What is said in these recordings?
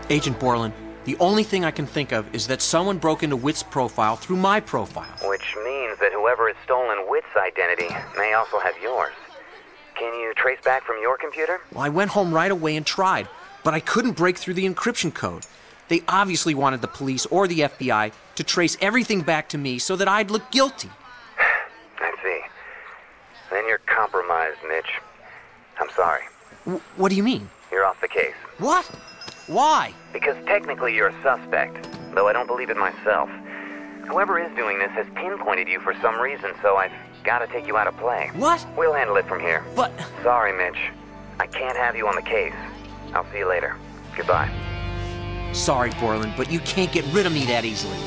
Agent Borland, the only thing I can think of is that someone broke into Witt's profile through my profile. Which means that whoever has stolen Witt's identity may also have yours. Can you trace back from your computer? Well, I went home right away and tried, but I couldn't break through the encryption code. They obviously wanted the police or the FBI to trace everything back to me so that I'd look guilty. I see. Then you're compromised, Mitch. I'm sorry. What do you mean? You're off the case. What? Why? Because technically you're a suspect, though I don't believe it myself. Whoever is doing this has pinpointed you for some reason, so I've got to take you out of play. What? We'll handle it from here. But... Sorry, Mitch. I can't have you on the case. I'll see you later. Goodbye. Sorry, Borland, but you can't get rid of me that easily.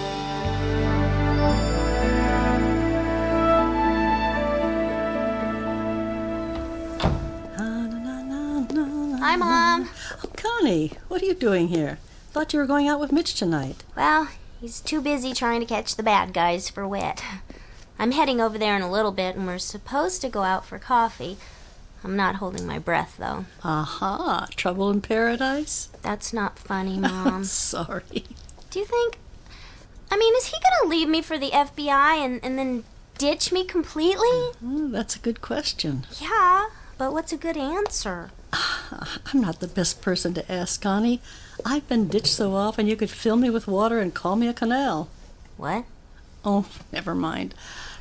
Hi, Mom. Oh, Connie, what are you doing here? Thought you were going out with Mitch tonight. Well, he's too busy trying to catch the bad guys for Witt. I'm heading over there in a little bit, and we're supposed to go out for coffee. I'm not holding my breath, though. Aha, trouble in paradise? That's not funny, Mom. Sorry. Do you think... is he gonna leave me for the FBI and then ditch me completely? Oh, that's a good question. Yeah, but what's a good answer? I'm not the best person to ask, Connie. I've been ditched so often you could fill me with water and call me a canal. What? Oh, never mind.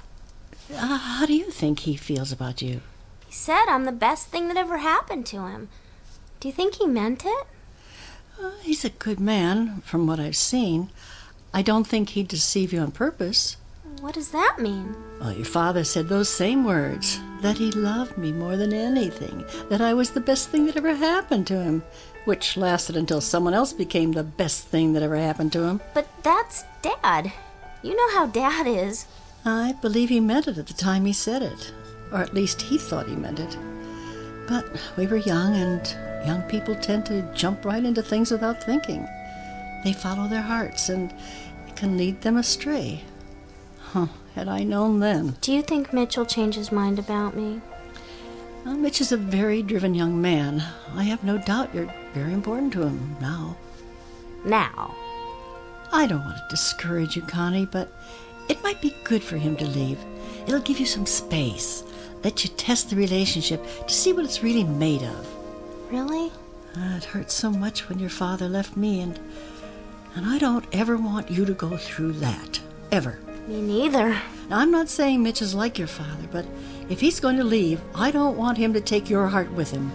How do you think he feels about you? He said I'm the best thing that ever happened to him. Do you think he meant it? He's a good man, from what I've seen. I don't think he'd deceive you on purpose. What does that mean? Well, your father said those same words, that he loved me more than anything, that I was the best thing that ever happened to him, which lasted until someone else became the best thing that ever happened to him. But that's Dad. You know how Dad is. I believe he meant it at the time he said it, or at least he thought he meant it. But we were young, and young people tend to jump right into things without thinking. They follow their hearts, and it can lead them astray. Had I known then. Do you think Mitch will change his mind about me? Well, Mitch is a very driven young man. I have no doubt you're very important to him now. Now? I don't want to discourage you, Connie, but it might be good for him to leave. It'll give you some space. Let you test the relationship to see what it's really made of. Really? It hurt so much when your father left me, and I don't ever want you to go through that. Ever. Me neither. Now, I'm not saying Mitch is like your father, but if he's going to leave, I don't want him to take your heart with him.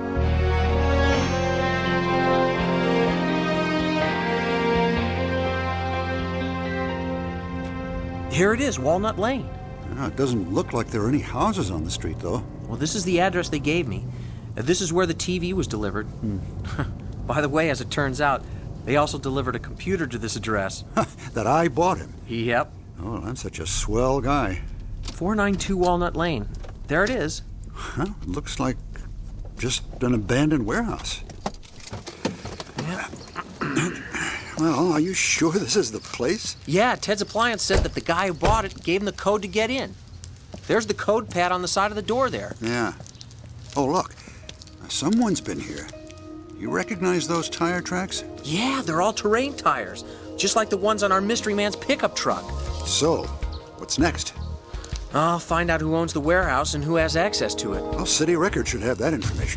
Here it is, Walnut Lane. It doesn't look like there are any houses on the street, though. Well, this is the address they gave me. This is where the TV was delivered. By the way, as it turns out, they also delivered a computer to this address. That I bought him. Yep. Oh, I'm such a swell guy. 492 Walnut Lane. There it is. It looks like just an abandoned warehouse. Yeah. Well, are you sure this is the place? Yeah, Ted's Appliance said that the guy who bought it gave him the code to get in. There's the code pad on the side of the door there. Yeah. Oh, look. Someone's been here. You recognize those tire tracks? Yeah, they're all-terrain tires, just like the ones on our mystery man's pickup truck. So, what's next? I'll find out who owns the warehouse and who has access to it. Well, City Records should have that information.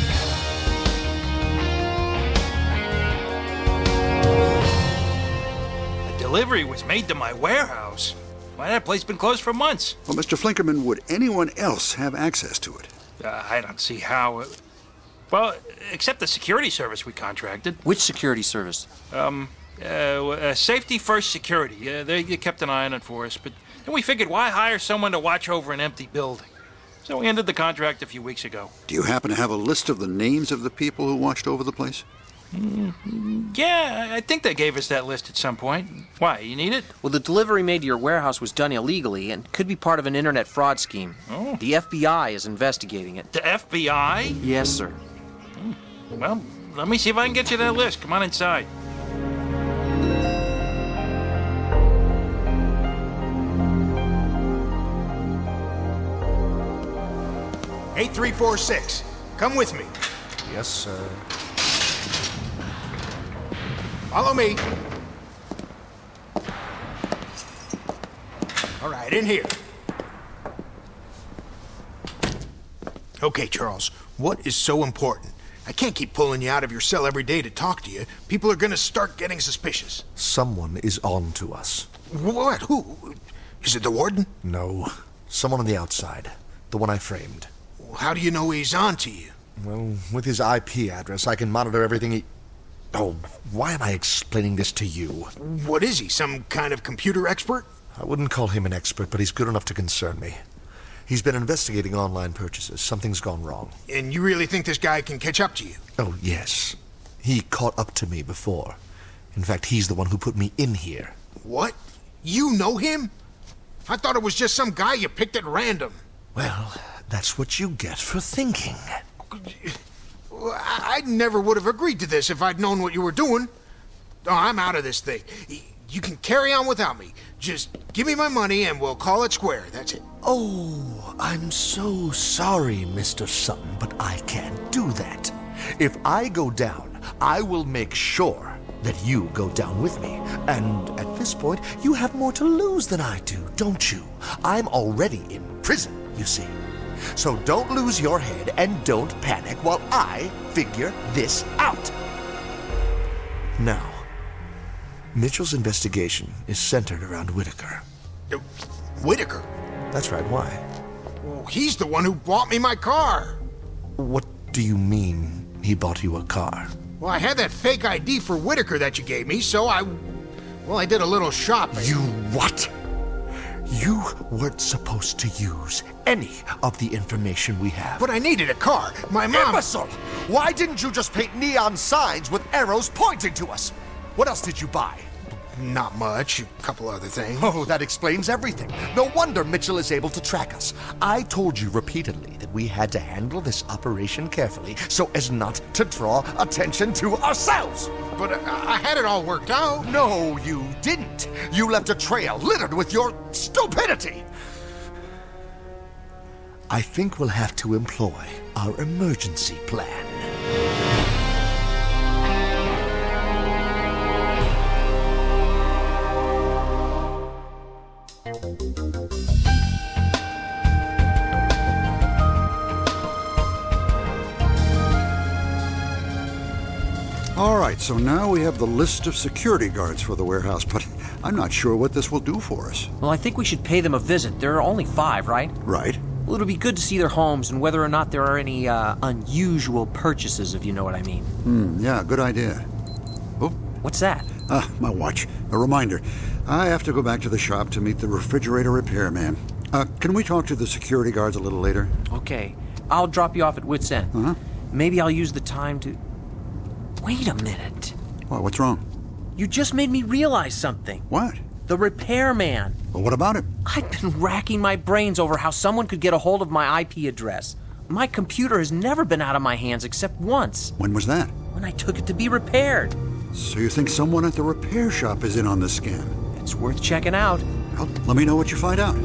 A delivery was made to my warehouse. Why, that place been closed for months. Well, Mr. Flinkerman, would anyone else have access to it? I don't see how. Well, except the security service we contracted. Which security service? Safety First Security. They kept an eye on it for us, but then we figured why hire someone to watch over an empty building? So we ended the contract a few weeks ago. Do you happen to have a list of the names of the people who watched over the place? Yeah, I think they gave us that list at some point. Why, you need it? Well, the delivery made to your warehouse was done illegally and could be part of an internet fraud scheme. Oh. The FBI is investigating it. The FBI? Yes, sir. Well, let me see if I can get you that list. Come on inside. "8346, come with me." Yes, sir. Follow me. All right, in here. Okay, Charles, what is so important? I can't keep pulling you out of your cell every day to talk to you. People are gonna start getting suspicious. Someone is on to us. What? Who? Is it the warden? No. Someone on the outside. The one I framed. How do you know he's on to you? Well, with his IP address, I can monitor everything he... Oh, why am I explaining this to you? What is he, some kind of computer expert? I wouldn't call him an expert, but he's good enough to concern me. He's been investigating online purchases. Something's gone wrong. And you really think this guy can catch up to you? Oh, yes. He caught up to me before. In fact, he's the one who put me in here. What? You know him? I thought it was just some guy you picked at random. Well, that's what you get for thinking. I never would have agreed to this if I'd known what you were doing. Oh, I'm out of this thing. You can carry on without me. Just give me my money and we'll call it square. That's it. Oh, I'm so sorry, Mr. Sutton, but I can't do that. If I go down, I will make sure that you go down with me. And at this point, you have more to lose than I do, don't you? I'm already in prison, you see. So don't lose your head and don't panic while I figure this out. Now, Mitchell's investigation is centered around Whitaker. Whitaker? That's right, why? Well, he's the one who bought me my car. What do you mean he bought you a car? Well, I had that fake ID for Whitaker that you gave me, so I did a little shopping. You what? You weren't supposed to use any of the information we have. But I needed a car. My mom... Imbecile! Why didn't you just paint neon signs with arrows pointing to us? What else did you buy? Not much. A couple other things. Oh, that explains everything. No wonder Mitchell is able to track us. I told you repeatedly that we had to handle this operation carefully so as not to draw attention to ourselves. But I had it all worked out. No, you didn't. You left a trail littered with your stupidity. I think we'll have to employ our emergency plan. All right, so now we have the list of security guards for the warehouse, but I'm not sure what this will do for us. Well, I think we should pay them a visit. There are only 5, right? Right. Well, it'll be good to see their homes and whether or not there are any unusual purchases, if you know what I mean. Yeah, good idea. Oh. What's that? My watch. A reminder. I have to go back to the shop to meet the refrigerator repairman. Can we talk to the security guards a little later? Okay. I'll drop you off at Wits End. Uh-huh. Maybe I'll use the time to... Wait a minute. Well, what's wrong? You just made me realize something. What? The repairman. Well, what about it? I've been racking my brains over how someone could get a hold of my IP address. My computer has never been out of my hands except once. When was that? When I took it to be repaired. So you think someone at the repair shop is in on this scam? It's worth checking out. Well, let me know what you find out.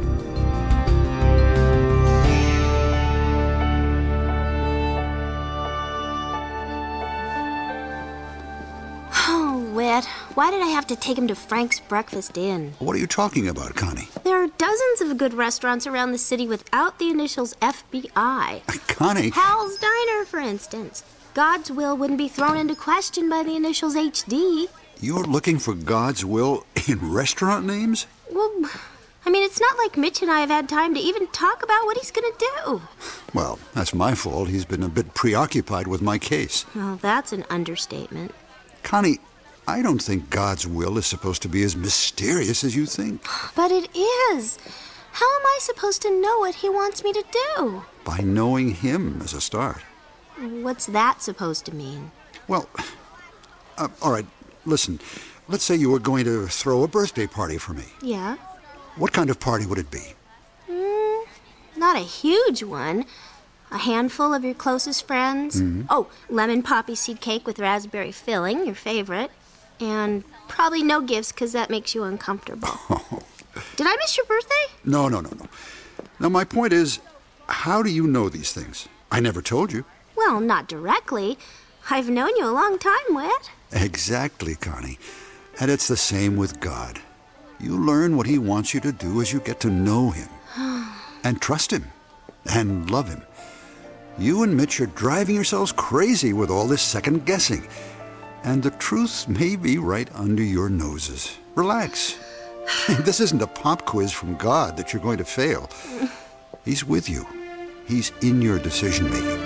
Whit, why did I have to take him to Frank's Breakfast Inn? What are you talking about, Connie? There are dozens of good restaurants around the city without the initials FBI. Connie? Hal's Diner, for instance. God's will wouldn't be thrown into question by the initials HD. You're looking for God's will in restaurant names? Well, I mean, it's not like Mitch and I have had time to even talk about what he's going to do. Well, that's my fault. He's been a bit preoccupied with my case. Well, that's an understatement. Connie, I don't think God's will is supposed to be as mysterious as you think. But it is. How am I supposed to know what he wants me to do? By knowing him as a start. What's that supposed to mean? Well, all right, listen. Let's say you were going to throw a birthday party for me. Yeah? What kind of party would it be? Not a huge one. A handful of your closest friends. Mm-hmm. Oh, lemon poppy seed cake with raspberry filling, your favorite. And probably no gifts, because that makes you uncomfortable. Oh. Did I miss your birthday? No. Now, my point is, how do you know these things? I never told you. Well, not directly. I've known you a long time, Whit. Exactly, Connie. And it's the same with God. You learn what he wants you to do as you get to know him. And trust him. And love him. You and Mitch are driving yourselves crazy with all this second guessing. And the truth may be right under your noses. Relax. This isn't a pop quiz from God that you're going to fail. He's with you. He's in your decision making.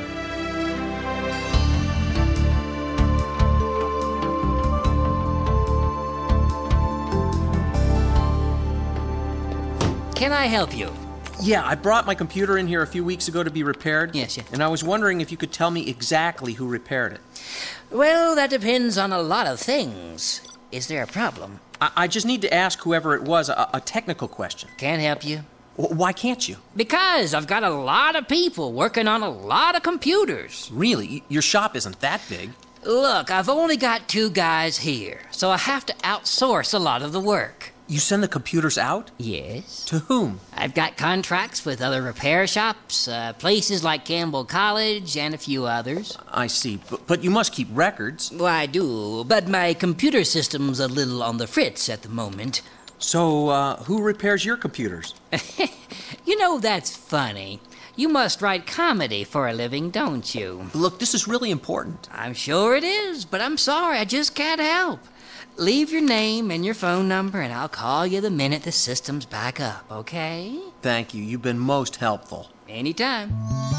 Can I help you? Yeah, I brought my computer in here a few weeks ago to be repaired. Yes. And I was wondering if you could tell me exactly who repaired it. Well, that depends on a lot of things. Is there a problem? I just need to ask whoever it was a technical question. Can't help you. Why can't you? Because I've got a lot of people working on a lot of computers. Really? Your shop isn't that big. Look, I've only got 2 guys here, so I have to outsource a lot of the work. You send the computers out? Yes. To whom? I've got contracts with other repair shops, places like Campbell College, and a few others. I see. But you must keep records. Well, I do, but my computer system's a little on the fritz at the moment. So, who repairs your computers? You know, that's funny. You must write comedy for a living, don't you? Look, this is really important. I'm sure it is, but I'm sorry, I just can't help. Leave your name and your phone number, and I'll call you the minute the system's back up, okay? Thank you. You've been most helpful. Anytime.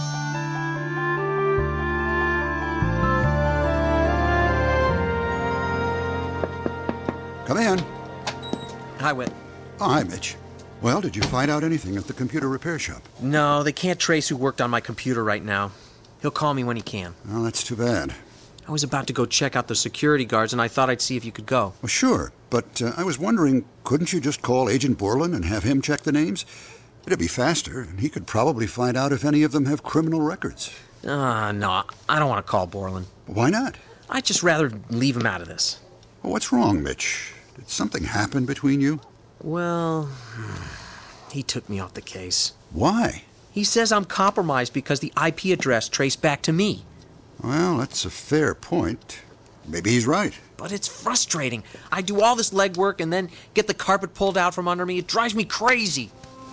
Come in. Hi, Whit. Oh, hi, Mitch. Well, did you find out anything at the computer repair shop? No, they can't trace who worked on my computer right now. He'll call me when he can. Well, that's too bad. I was about to go check out the security guards, and I thought I'd see if you could go. Well, sure, but I was wondering, couldn't you just call Agent Borland and have him check the names? It'd be faster, and he could probably find out if any of them have criminal records. No, I don't want to call Borland. Why not? I'd just rather leave him out of this. Well, what's wrong, Mitch? Did something happen between you? Well, he took me off the case. Why? He says I'm compromised because the IP address traced back to me. Well, that's a fair point. Maybe he's right. But it's frustrating. I do all this legwork and then get the carpet pulled out from under me. It drives me crazy.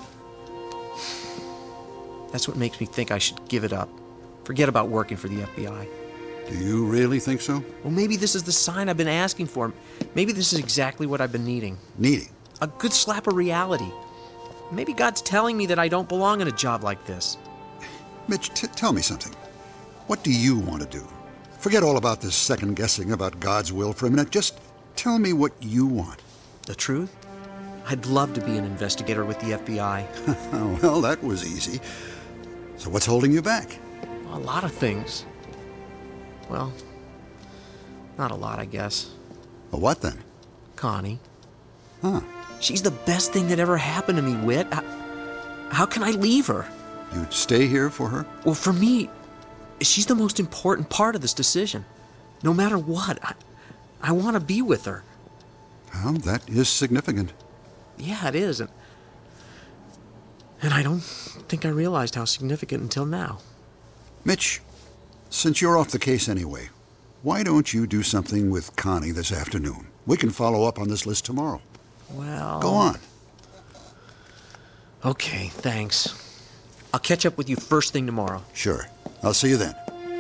That's what makes me think I should give it up. Forget about working for the FBI. Do you really think so? Well, maybe this is the sign I've been asking for. Maybe this is exactly what I've been needing. Needing? A good slap of reality. Maybe God's telling me that I don't belong in a job like this. Mitch, tell me something. What do you want to do? Forget all about this second guessing about God's will for a minute. Just tell me what you want. The truth? I'd love to be an investigator with the FBI. Well, that was easy. So what's holding you back? A lot of things. Well, not a lot, I guess. Well, what then? Connie. Huh. She's the best thing that ever happened to me, Whit. How can I leave her? You'd stay here for her? Well, for me, she's the most important part of this decision. No matter what, I want to be with her. Well, that is significant. Yeah, it is. And I don't think I realized how significant until now. Mitch, since you're off the case anyway, why don't you do something with Connie this afternoon? We can follow up on this list tomorrow. Well... Go on. Okay, thanks. I'll catch up with you first thing tomorrow. Sure. I'll see you then.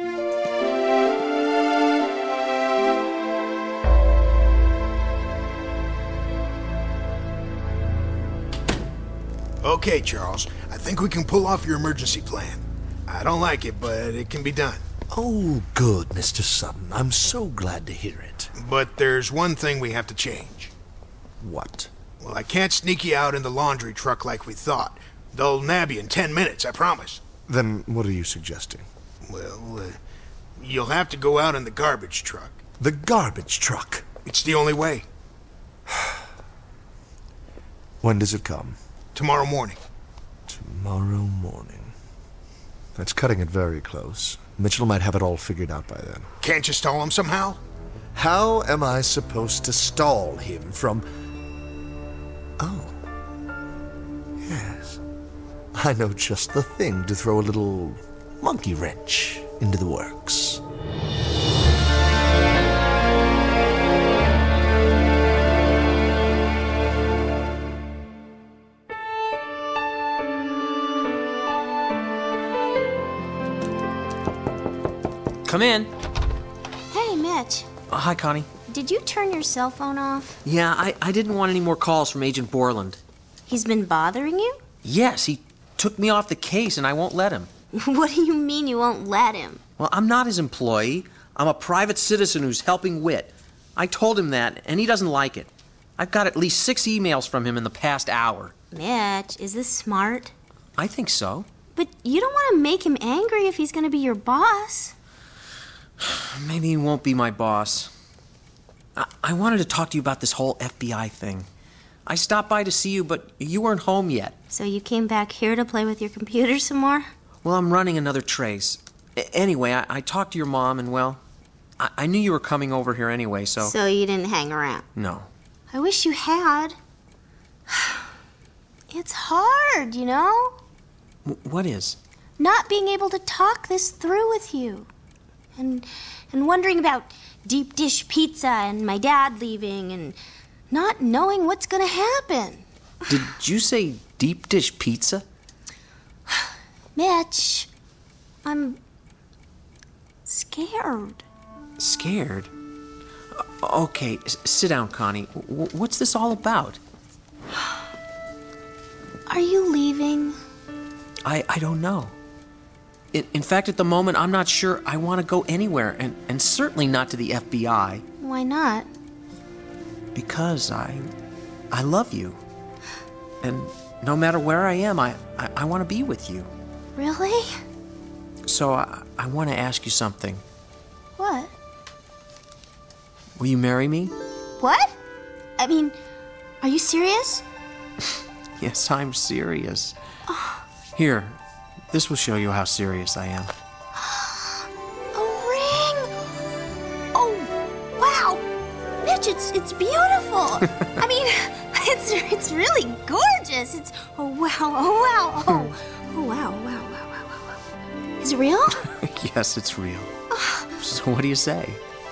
Okay, Charles. I think we can pull off your emergency plan. I don't like it, but it can be done. Oh, good, Mr. Sutton. I'm so glad to hear it. But there's one thing we have to change. What? Well, I can't sneak you out in the laundry truck like we thought. They'll nab you in 10 minutes, I promise. Then what are you suggesting? Well, you'll have to go out in the garbage truck. The garbage truck? It's the only way. When does it come? Tomorrow morning. Tomorrow morning. That's cutting it very close. Mitchell might have it all figured out by then. Can't you stall him somehow? How am I supposed to stall him from... Oh. Yes. I know just the thing to throw a little monkey wrench into the works. Come in. Hey, Mitch. Hi, Connie. Did you turn your cell phone off? Yeah, I didn't want any more calls from Agent Borland. He's been bothering you? Yes, he took me off the case and I won't let him. What do you mean you won't let him? Well, I'm not his employee. I'm a private citizen who's helping Whit. I told him that, and he doesn't like it. I've got at least 6 emails from him in the past hour. Mitch, is this smart? I think so. But you don't want to make him angry if he's going to be your boss. Maybe he won't be my boss. I wanted to talk to you about this whole FBI thing. I stopped by to see you, but you weren't home yet. So you came back here to play with your computer some more? Well, I'm running another trace. Anyway, I talked to your mom, and well, I knew you were coming over here anyway, so... So you didn't hang around? No. I wish you had. It's hard, you know? What is? Not being able to talk this through with you. And wondering about deep dish pizza and my dad leaving and not knowing what's gonna happen. Did you say deep dish pizza? Mitch, I'm scared. Scared? Okay, sit down, Connie. What's this all about? Are you leaving? I don't know. In fact, at the moment, I'm not sure I want to go anywhere, and certainly not to the FBI. Why not? Because I love you. And no matter where I am, I want to be with you. Really? So I want to ask you something. What? Will you marry me? What? I mean, are you serious? Yes, I'm serious. Here, this will show you how serious I am. A ring! Oh, wow! Mitch, it's beautiful! I mean, it's really gorgeous! It's, oh wow, wow. Is it real? Yes, it's real. So what do you say?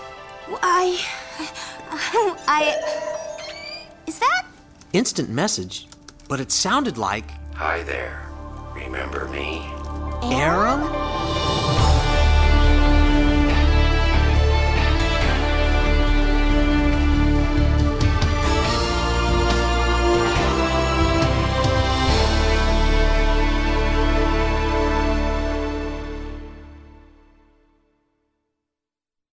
Is that? Instant message, but it sounded like... Hi there. Remember me? Aram?